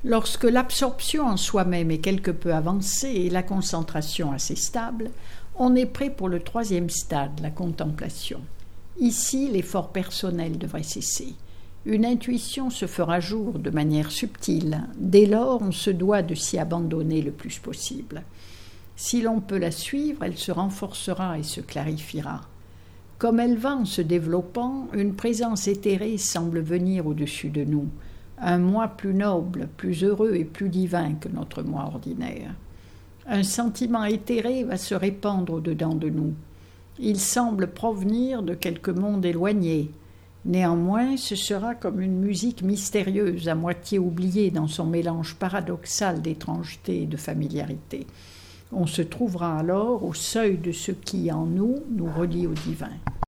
Lorsque l'absorption en soi-même est quelque peu avancée et la concentration assez stable, on est prêt pour le troisième stade, la contemplation. Ici, l'effort personnel devrait cesser. Une intuition se fera jour de manière subtile. Dès lors, on se doit de s'y abandonner le plus possible. Si l'on peut la suivre, elle se renforcera et se clarifiera. Comme elle va en se développant, une présence éthérée semble venir au-dessus de nous, un moi plus noble, plus heureux et plus divin que notre moi ordinaire. Un sentiment éthéré va se répandre au-dedans de nous. Il semble provenir de quelque monde éloigné. Néanmoins, ce sera comme une musique mystérieuse, à moitié oubliée dans son mélange paradoxal d'étrangeté et de familiarité. On se trouvera alors au seuil de ce qui, en nous, nous relie au divin.